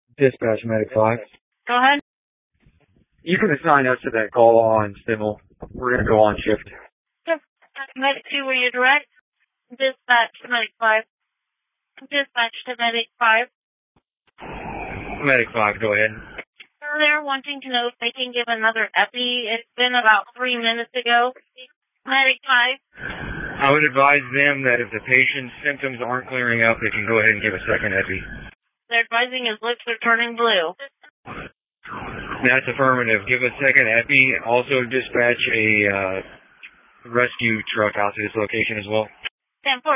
Dispatch Medic 5. Go ahead. You can assign us to that call on Stimmel. We're going to go on shift. Sure. Medic 2, were you direct? Dispatch to Medic 5. Dispatch to Medic 5. Medic 5, go ahead. They're wanting to know if they can give another epi. It's been about 3 minutes ago. Medic 5. I would advise them that if the patient's symptoms aren't clearing up, they can go ahead and give a second epi. They're advising his lips are turning blue. That's affirmative. Give a second epi. Also dispatch a rescue truck out to this location as well. 10-4.